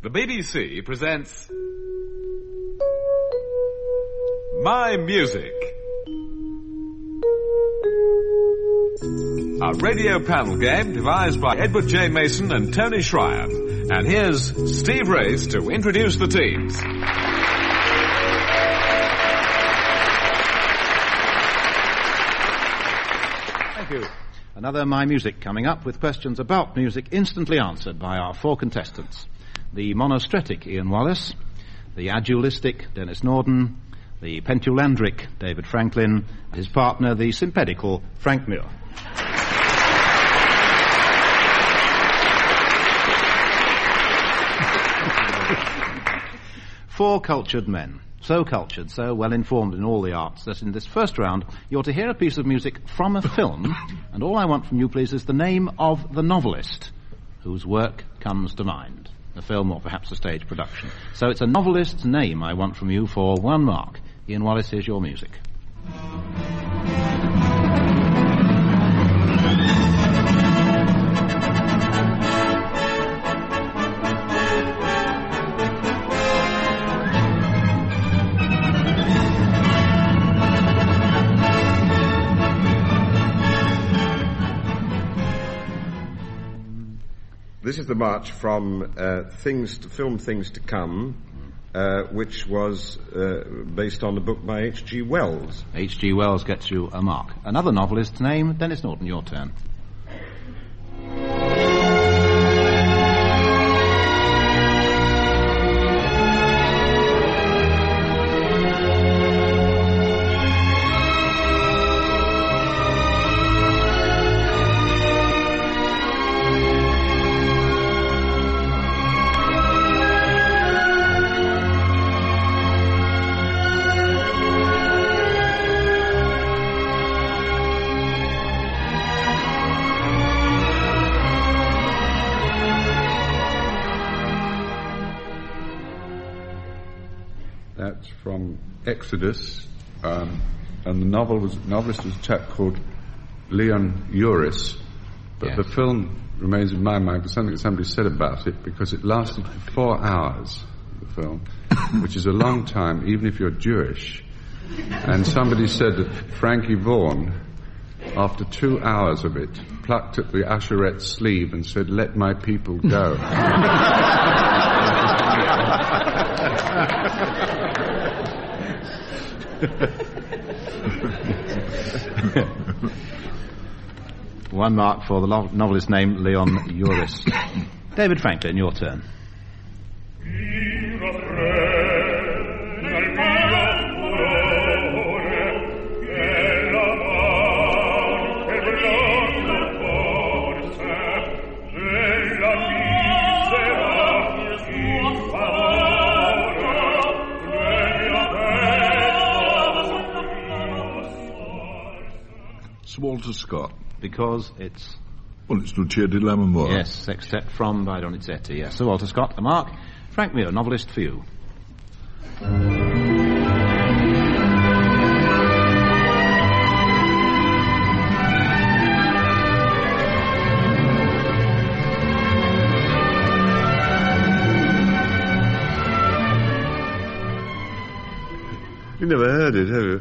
The BBC presents My Music, a radio panel game devised by Edward J. Mason and Tony Schreier. And here's Steve Race to introduce the teams. Thank you. Another My Music coming up with questions about music instantly answered by our four contestants. The monostratic Ian Wallace, the adulistic Dennis Norden, the pentulandric David Franklin, his partner, the sympedical Frank Muir. Four cultured men. So cultured, so well informed in all the arts that in this first round you're to hear a piece of music from a film, and all I want from you, please, is the name of the novelist whose work comes to mind. A film or perhaps a stage production. So it's a novelist's name I want from you for 1 mark. Ian Wallace, here's your music. This is the march from Film Things to Come, which was based on a book by H.G. Wells. H.G. Wells gets you a mark. Another novelist's name, Dennis Norton, your turn. That's from Exodus, and the novelist was a chap called Leon Uris. But yes. The film remains in my mind for something that somebody said about it, because it lasted for 4 hours, the film, which is a long time, even if you're Jewish. And somebody said that Frankie Vaughan, after 2 hours of it, plucked at the usherette's sleeve and said, "Let my people go." One mark for the novelist named Leon Uris. David Franklin, your turn. Walter Scott. Because it's... Well, it's Lucia di Lammermoor. Yes, sextet from by Donizetti, yes. Sir Walter Scott, a mark. Frank Muir, novelist for you. You never heard it, have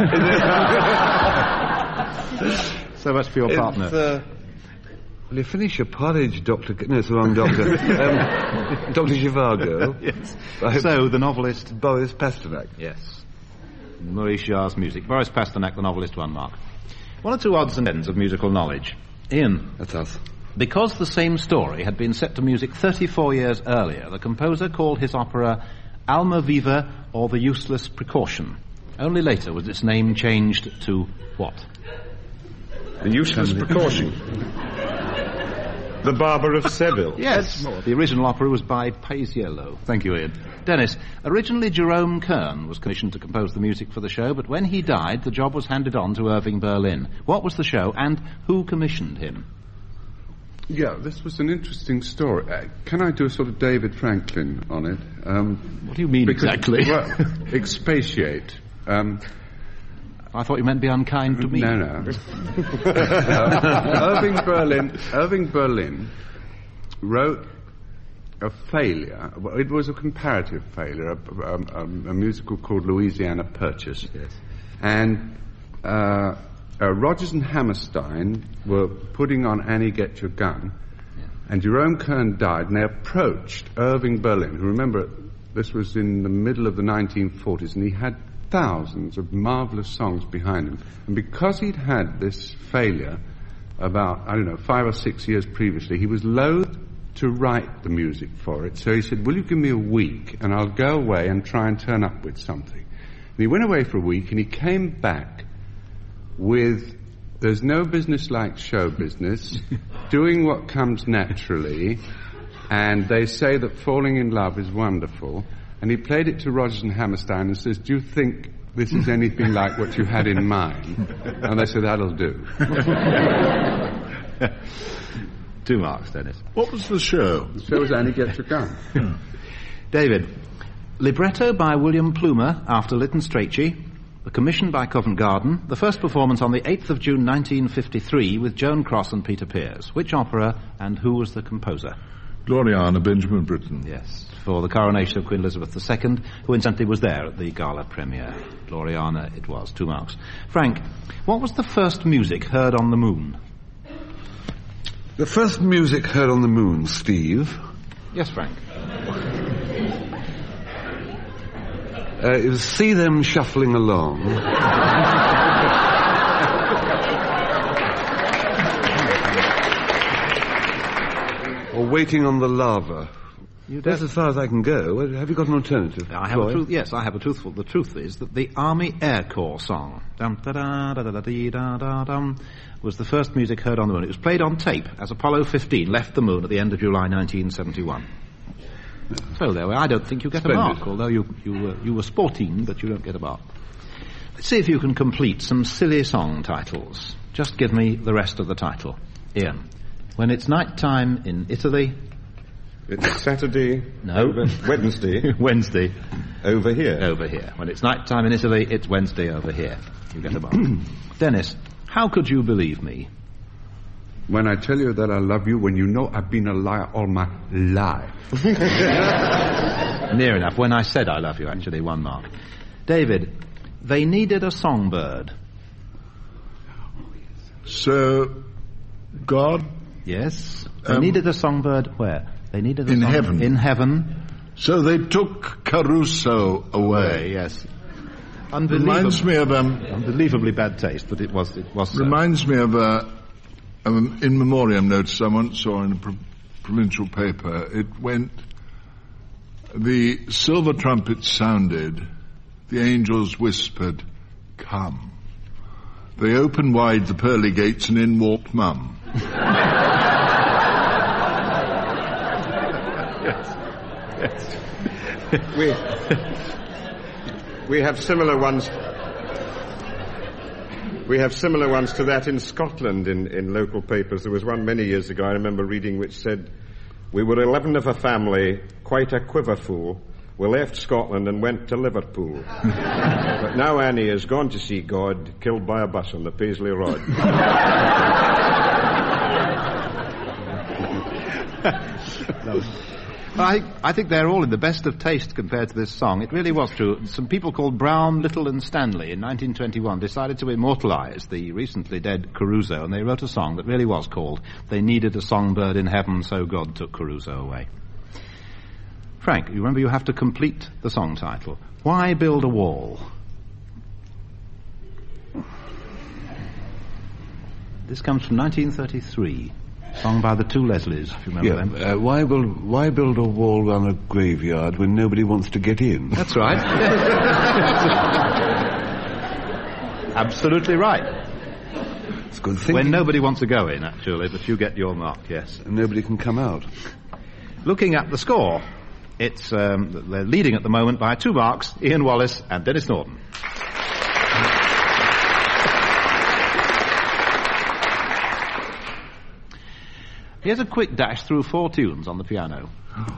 you? So much for your partner. Will you finish your porridge, Dr. No, it's the wrong doctor. Dr. Zhivago. Yes. So, the novelist... Boris Pasternak. Yes. Maurice Jarre's music. Boris Pasternak, the novelist, 1 mark. One or two odds and ends of musical knowledge. Ian. That's us. Because the same story had been set to music 34 years earlier, the composer called his opera Alma Viva, or The Useless Precaution. Only later was its name changed to what? The Useless Precaution. The Barber of Seville. Yes. The original opera was by Paisiello. Thank you, Ian. Dennis, originally Jerome Kern was commissioned to compose the music for the show, but when he died, the job was handed on to Irving Berlin. What was the show, and who commissioned him? Yeah, this was an interesting story. Can I do a sort of David Franklin on it? What do you mean exactly? Well, expatiate. I thought you meant be unkind to me. No. Irving Berlin wrote a failure. Well, it was a comparative failure, a musical called Louisiana Purchase. Yes. And Rodgers and Hammerstein were putting on Annie Get Your Gun, and Jerome Kern died, and they approached Irving Berlin, who, remember, this was in the middle of the 1940s, and he had thousands of marvellous songs behind him. And because he'd had this failure about, 5 or 6 years previously, he was loath to write the music for it. So he said, will you give me a week, and I'll go away and try and turn up with something. And he went away for a week, and he came back with There's No Business Like Show Business, Doing What Comes Naturally, and They Say That Falling in Love is Wonderful. And he played it to Rodgers and Hammerstein and says, do you think this is anything like what you had in mind? And they said, that'll do. 2 marks, Dennis. What was the show? The show was Annie Get Your Gun. David, libretto by William Plumer after Lytton Strachey, the commission by Covent Garden, the first performance on the 8th of June 1953 with Joan Cross and Peter Pears. Which opera and who was the composer? Gloriana, Benjamin Britten. Yes, for the coronation of Queen Elizabeth II, who incidentally was there at the gala premiere. Gloriana it was, 2 marks. Frank, what was the first music heard on the moon? The first music heard on the moon, Steve. Yes, Frank. It was See Them Shuffling Along. Or Waiting on the Lava. That's as far as I can go. Have you got an alternative? I have a truth. Yes, I have a truthful. The truth is that the Army Air Corps song dum-da-da-da-da-da-dee-da-da-dum was the first music heard on the moon. It was played on tape as Apollo 15 left the moon at the end of July 1971. So there we are. I don't think you get a mark, although you were sporting, but you don't get a mark. Let's see if you can complete some silly song titles. Just give me the rest of the title. Ian. When it's night time in Italy. It's Saturday. No. Wednesday. Wednesday. Over here. Over here. When it's night time in Italy, it's Wednesday over here. You get a mark. Dennis, how could you believe me? When I tell you that I love you, when you know I've been a liar all my life. Near enough. When I said I love you, actually, 1 mark. David, they needed a songbird. So, God? Yes. They needed a songbird where? They needed a in heaven. In heaven. So they took Caruso away. Yes. Reminds me of unbelievably bad taste, but it was. Reminds me of in memoriam notice I once saw in a provincial paper. It went, the silver trumpet sounded, the angels whispered, come. They opened wide the pearly gates and in walked Mum. Yes. We have similar ones. We have similar ones to that in Scotland in local papers. There was one many years ago I remember reading which said, we were 11 of a family, quite a quiverful. We left Scotland and went to Liverpool. But now Annie has gone to see God, killed by a bus on the Paisley Road. No. I think they're all in the best of taste compared to this song. It really was true. Some people called Brown, Little and Stanley in 1921 decided to immortalize the recently dead Caruso, and they wrote a song that really was called They Needed a Songbird in Heaven, So God Took Caruso Away. Frank, you remember you have to complete the song title. Why Build a Wall? This comes from 1933. Sung by the Two Leslies, if you remember them. Why build a wall around a graveyard when nobody wants to get in? That's right. Absolutely right. It's good thinking. When nobody wants to go in, actually, but you get your mark, yes. And nobody can come out. Looking at the score, it's they're leading at the moment by 2 marks, Ian Wallace and Dennis Norton. Here's a quick dash through 4 tunes on the piano.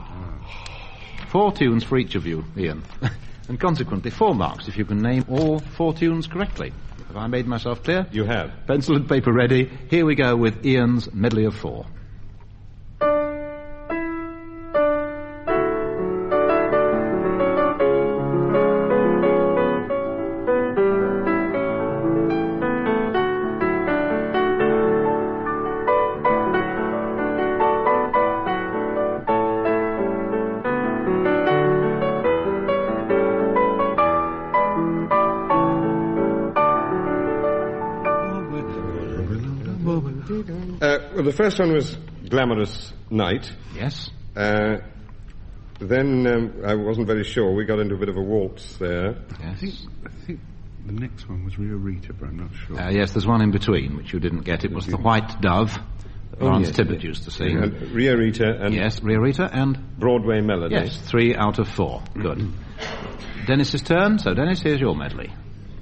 4 tunes for each of you, Ian. And consequently, 4 marks if you can name all 4 tunes correctly. Have I made myself clear? You have. Pencil and paper ready. Here we go with Ian's medley of 4. Well, the first one was Glamorous Night. Yes. Then I wasn't very sure. We got into a bit of a waltz there. Yes. I think the next one was Rio Rita, but I'm not sure. Yes, there's one in between, which you didn't get. It was The White Dove that Lawrence Tibbett used to sing. And Rio Rita and... Yes, Rio Rita and... Broadway Melody. Yes, 3 out of 4. Good. Dennis's turn. So, Dennis, here's your medley.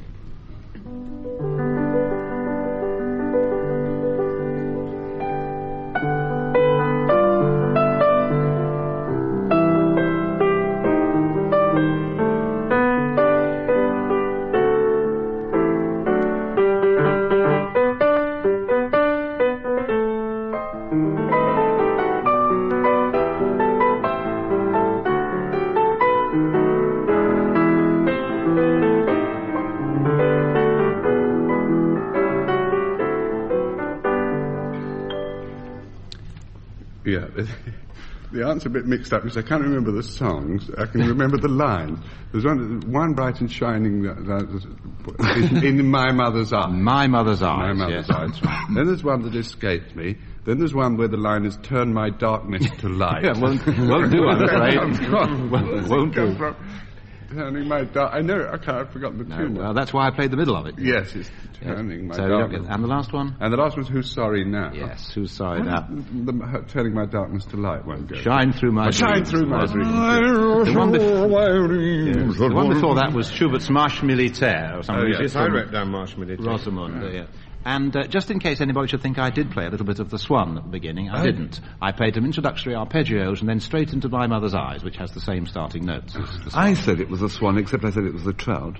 Yeah, the answer's a bit mixed up because I can't remember the songs. I can remember the lines. There's one bright and shining in My Mother's Eyes. My Mother's Eyes. My Mother's yes. Eyes. Then there's one that escaped me. Then there's one where the line is "Turn my darkness to light." Yeah, won't do, I'm afraid. Won't do. Turning my dark. I know. I've forgotten the tune. Well, that's why I played the middle of it. Yes, it's turning my So darkness. and the last one? And the last one's "Who's Sorry Now?" Yes, Who's Sorry Now? Turning my darkness to light won't go. Shine through my Shine dreams. through my dreams. The one before that was Schubert's Marche Militaire or something. Yes, I wrote down Marche Militaire. Rosamund, yeah. And just in case anybody should think I did play a little bit of the Swan at the beginning, I didn't. I played some introductory arpeggios and then straight into My Mother's Eyes, which has the same starting notes as the Swan. I said it was a swan, except I said it was a trout.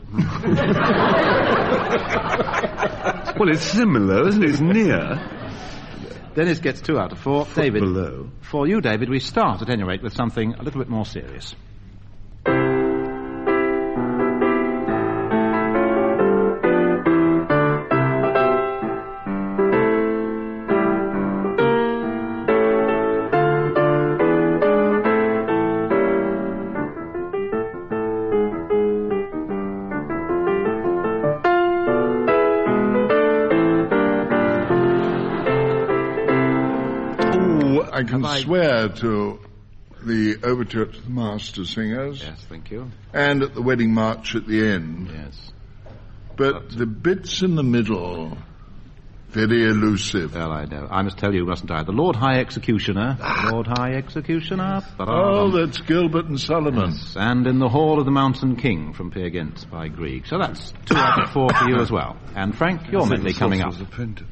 Well, it's similar, isn't it? It's near. Dennis gets 2 out of 4. David, below. for you, David, we start at any rate with something a little bit more serious. I can swear to the overture to the Master Singers. Yes, thank you. And at the Wedding March at the end. Yes. But the bits in the middle, very elusive. Well, I know. I must tell you, mustn't I? The Lord High Executioner. The Lord High Executioner. Oh, that's Gilbert and Sullivan. Yes, and In the Hall of the Mountain King from Peer Gynt by Grieg. So that's 2 out of 4 for you as well. And Frank, your medley coming up.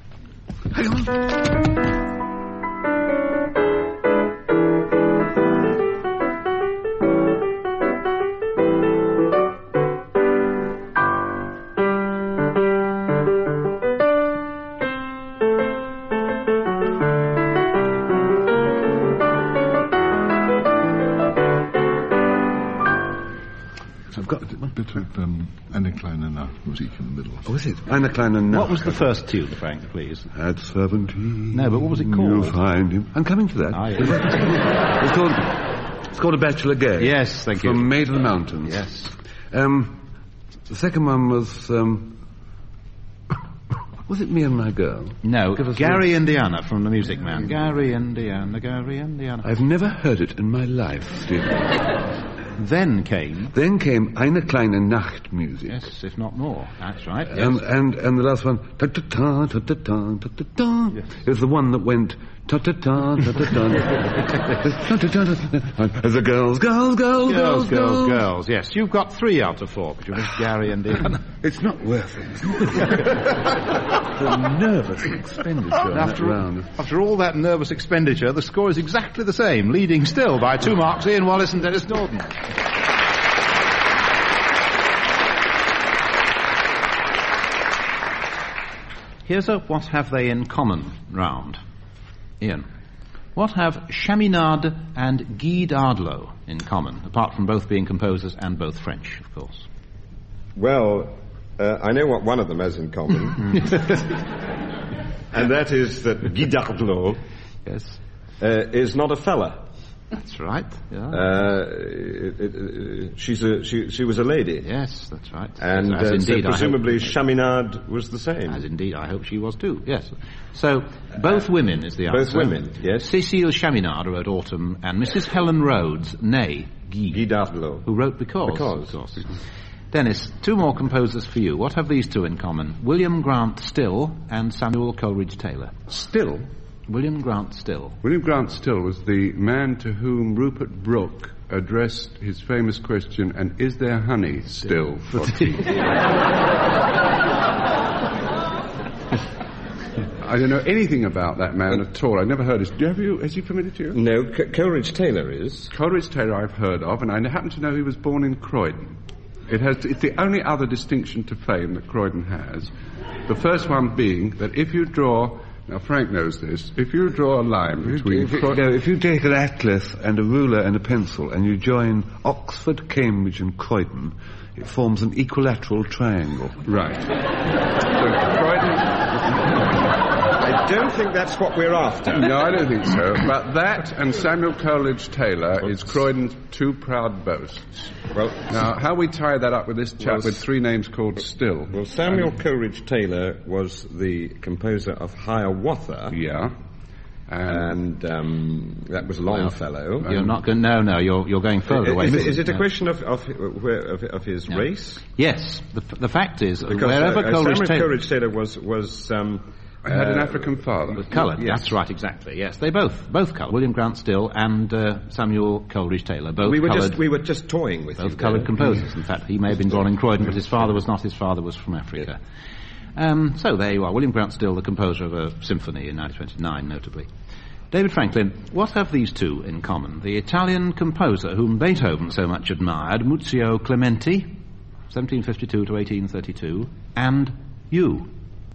I've got a bit of Anna Kleiner music in the middle. Oh, is it? Anna Kleiner now. What was the first tune, Frank, please? At 17. No, but what was it called? You'll find him. I'm coming to that. Ah, yes. It's called A Bachelor Gay. Yes, thank you. From Maid of the Mountains. Yes. The second one was it Me and My Girl? No, Gary Indiana from The Music Man. Gary Indiana, Gary Indiana. I've never heard it in my life, Stephen. Then came... Eine kleine Nachtmusik. Yes, if not more. That's right. Yes. And the last one, ta-ta-ta, ta-ta-ta, ta-ta-ta. Yes. It was the one that went ta-ta-ta, ta-ta-ta, ta-ta-ta. The girls. Girls. Yes, you've got 3 out of 4, but you missed Gary Indiana. It's not worth it. The nervous expenditure on that round. After all that nervous expenditure, the score is exactly the same, leading still by 2 marks Ian Wallace and Dennis Norton. Here's a What Have They in Common round. Ian, what have Chaminade and Guy Dardlo in common, apart from both being composers and both French, of course? Well, I know what one of them has in common. And that is that Guy Dardlo Yes. is not a fella. That's right. Yeah. She was a lady. Yes, that's right. And as indeed, so presumably Chaminade was the same. As indeed, I hope she was too. Yes. So both women is the answer. Both women. Yes. Cécile Chaminade wrote Autumn, and Mrs. Helen Rhodes, née Guy Dardelot, who wrote Because. Of course. Dennis, two more composers for you. What have these two in common? William Grant Still and Samuel Coleridge Taylor. Still? William Grant Still. William Grant Still was the man to whom Rupert Brooke addressed his famous question, and is there honey still for tea? I don't know anything about that man at all. I never heard his... Is he familiar to you? No, Coleridge Taylor is. Coleridge Taylor I've heard of, and I happen to know he was born in Croydon. It's the only other distinction to fame that Croydon has. The first one being that if you draw... Now, Frank knows this. If you draw a line between... If you take an atlas and a ruler and a pencil and you join Oxford, Cambridge and Croydon, it forms an equilateral triangle. Right. So Croydon... I don't think that's what we're after. No, I don't think so. But that and Samuel Coleridge Taylor is Croydon's two proud boasts. Well, now, how we tie that up with this chap with three names called Still? Well, Samuel Coleridge Taylor was the composer of Hiawatha. Yeah. And that was Longfellow. You're not going... No, you're going further away. Is it a question of his race? Yes. The fact is, because wherever Coleridge Taylor was had an African father. Coloured, yes. That's right, exactly, yes. They both coloured. William Grant Still and Samuel Coleridge Taylor, both coloured. We were just toying with both coloured composers. In fact, he may have been born in Croydon, but his father was not. His father was from Africa. So there you are. William Grant Still, the composer of a symphony in 1929, notably. David Franklin, what have these two in common? The Italian composer whom Beethoven so much admired, Muzio Clementi, 1752 to 1832, and you.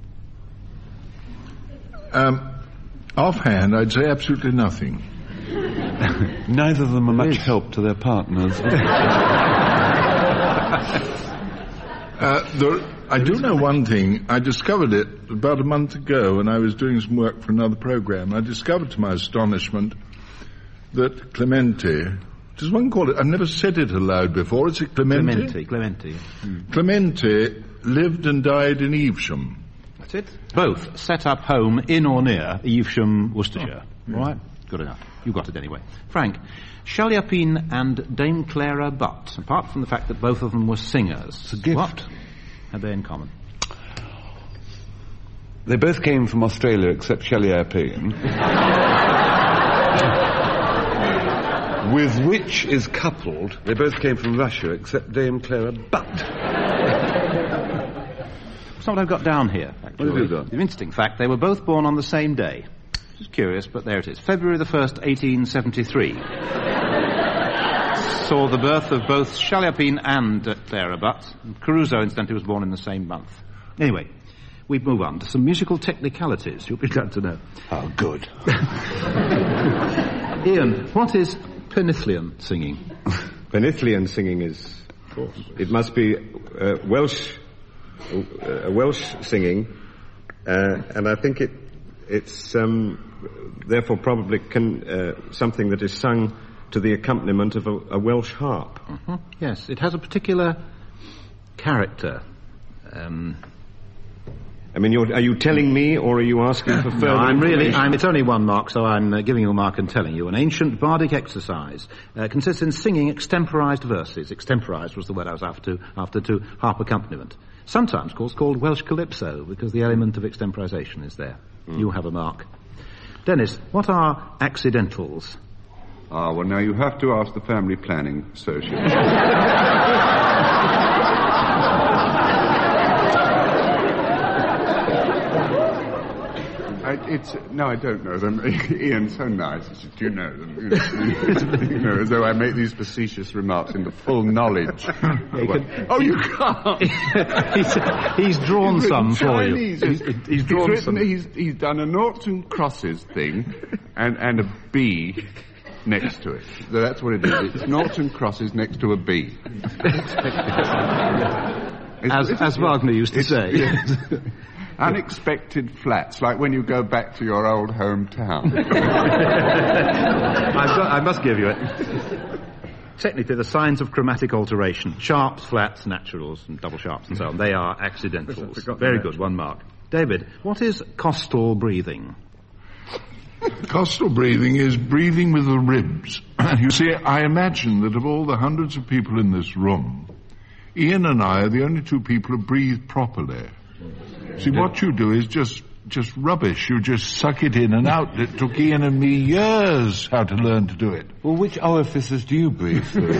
Offhand, I'd say absolutely nothing. Neither of them are much help to their partners. I do know one thing. I discovered it about a month ago when I was doing some work for another program. I discovered to my astonishment that Clementi, does one call it? I've never said it aloud before. Is it Clementi? Clementi. Clementi lived and died in Evesham. That's it. Both set up home in or near Evesham, Worcestershire. All right? Good enough. You got it anyway. Frank, Chaliapine and Dame Clara Butt, apart from the fact that both of them were singers, it's a gift. What had they in common? They both came from Australia, except Chaliapine. With which is coupled, they both came from Russia, except Dame Clara Butt. That's not what I've got down here, actually. What have you got? The interesting fact, they were both born on the same day. Which is curious, but there it is. February the 1st, 1873. Saw the birth of both Chaliapine and Clara Butt. Caruso, incidentally, was born in the same month. Anyway, we move on to some musical technicalities you'll be glad to know. Oh, good. Ian, what is Pennithlian singing? Pennithlian singing is... It must be Welsh singing, and I think it's therefore probably something that is sung to the accompaniment of a Welsh harp. Mm-hmm. Yes, it has a particular character. I mean, are you telling me, or are you asking for further information? It's only one mark, so I'm giving you a mark and telling you. An ancient bardic exercise consists in singing extemporized verses. Extemporized was the word I was after to harp accompaniment. Sometimes, of course, called Welsh calypso, because the element of extemporization is there. You have a mark. Dennis, what are accidentals? Well, now you have to ask the family planning associate. I don't know them. Ian's so nice. He said, do you know them? As though I make these facetious remarks in the full knowledge. You can't. he's drawn some for you. He's drawn some. He's done a noughts and crosses thing and a B next to it. So that's what it is. It's noughts and crosses next to a B. As Wagner used to say. Unexpected flats, like when you go back to your old hometown. I must give you it. Technically, the signs of chromatic alteration, sharps, flats, naturals, and double sharps and so on, they are accidentals. Very good, 1 mark. David, what is costal breathing? Costal breathing is breathing with the ribs. You see, I imagine that of all the hundreds of people in this room, Ian and I are the only 2 people who breathe properly. See, what you do is just rubbish. You just suck it in and out. It took Ian and me years how to learn to do it. Well, which orifices do you breathe through?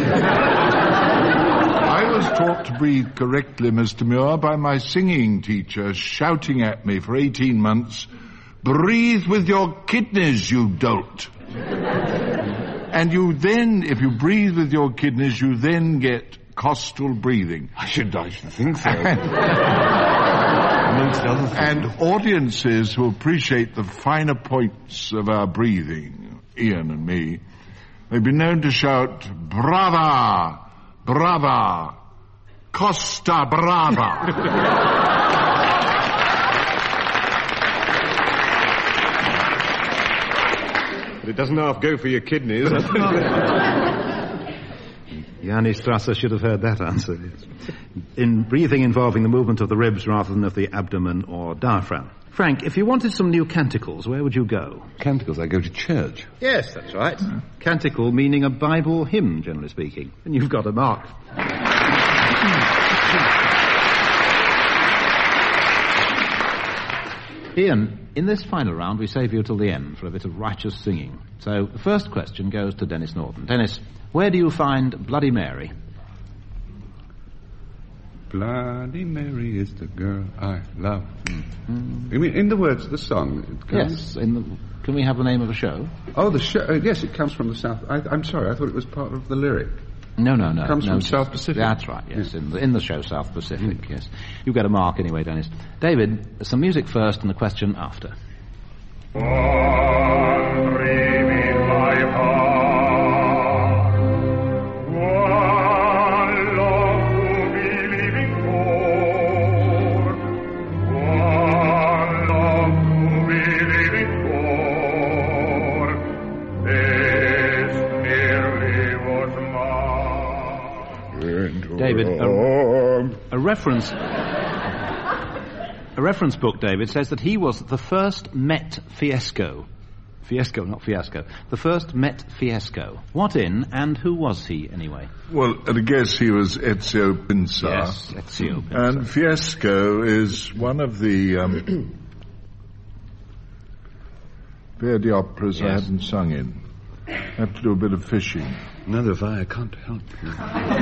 I was taught to breathe correctly, Mr. Muir, by my singing teacher shouting at me for 18 months, "Breathe with your kidneys, you dolt." And you then, if you breathe with your kidneys, you then get costal breathing. I should think so. And audiences who appreciate the finer points of our breathing, Ian and me, they've been known to shout, "Brava! Brava! Costa Brava!" But it doesn't half go for your kidneys. Yanni Strasser should have heard that answer. In breathing involving the movement of the ribs rather than of the abdomen or diaphragm. Frank, if you wanted some new canticles, where would you go? Canticles, I go to church. Yes, that's right. Canticle meaning a Bible hymn, generally speaking. And you've got a mark. Ian, in this final round, we save you till the end for a bit of righteous singing. So the first question goes to Dennis Norton. Dennis, where do you find Bloody Mary? Bloody Mary is the girl I love. You mean in the words of the song? Yes. Can we have the name of a show? Oh, the show. Yes, it comes from the South. I'm sorry, I thought it was part of the lyric. No. It comes from South Pacific. That's right, yes, in the show South Pacific, yes. You get a mark anyway, Dennis. David, some music first and the question after. One dream in my heart, one love to be living for, one love to be living for, this nearly was mine. David, a reference book, David, says that he was the first Met Fiesco. Fiesco, not fiasco. The first Met Fiesco. What in and who was he, anyway? Well, I guess he was Ezio Pinza. Yes, Ezio Pinza. And Fiesco is one of the Verdi operas I haven't sung in. I have to do a bit of fishing. Neither have I can't help you.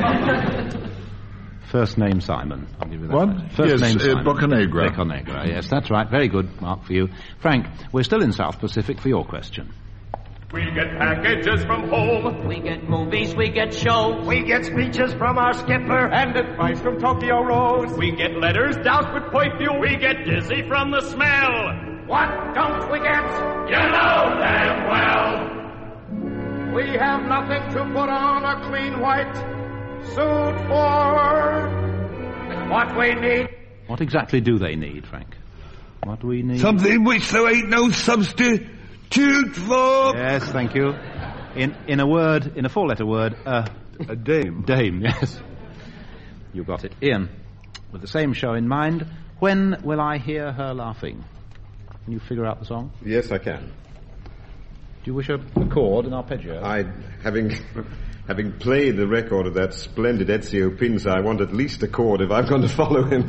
First name Simon. I'll give you that. What? First name Simon. Boccanegra. Boccanegra, yes, that's right. Very good. Mark for you. Frank, we're still in South Pacific for your question. We get packages from home. We get movies, we get shows. We get speeches from our skipper and advice from Tokyo Rose. We get letters doused with point fuel. We get dizzy from the smell. What don't we get? You know damn well. We have nothing to put on a clean white suit for. What we need. What exactly do they need, Frank? What do we need? Something which there ain't no substitute for. Yes, thank you. In a word, in a four-letter word, a dame. Dame, yes. You got it. Ian, with the same show in mind, when will I hear her laughing? Can you figure out the song? Yes, I can. Do you wish a chord, an arpeggio? Having played the record of that splendid Ezio Pinza, I want at least a chord if I'm going to follow him.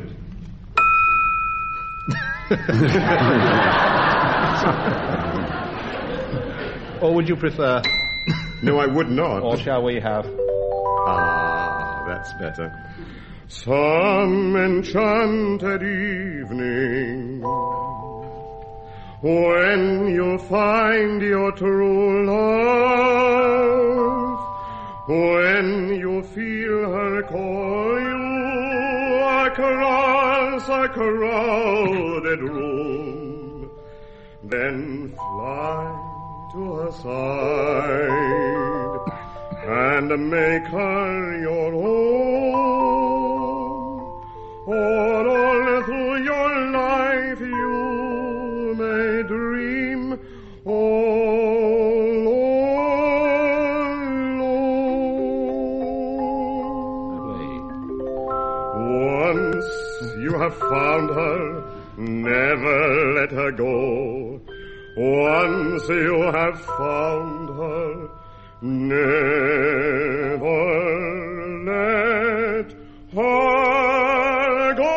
Or would you prefer... No, I would not. Or shall we have... Ah, that's better. Some enchanted evening, when you'll find your true love, when you'll feel her call you across a crowded room, then fly to her side and make her your own. All through your life have found her, never let her go. Once you have found her, never let her go.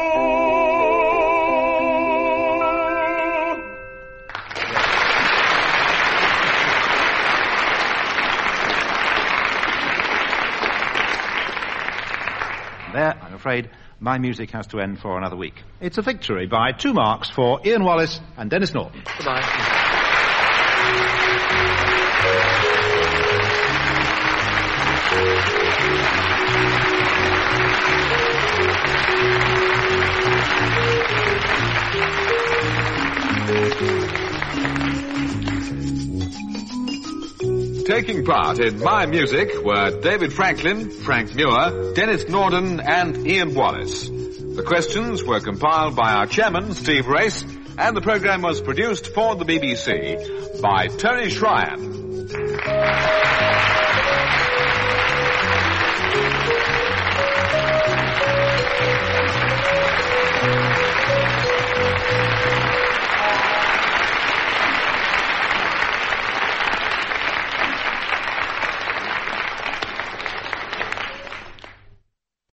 There, I'm afraid, my music has to end for another week. It's a victory by 2 marks for Ian Wallace and Dennis Norton. Goodbye. Taking part in My Music were David Franklin, Frank Muir, Dennis Norton, and Ian Wallace. The questions were compiled by our chairman, Steve Race, and the program was produced for the BBC by Tony Schreier.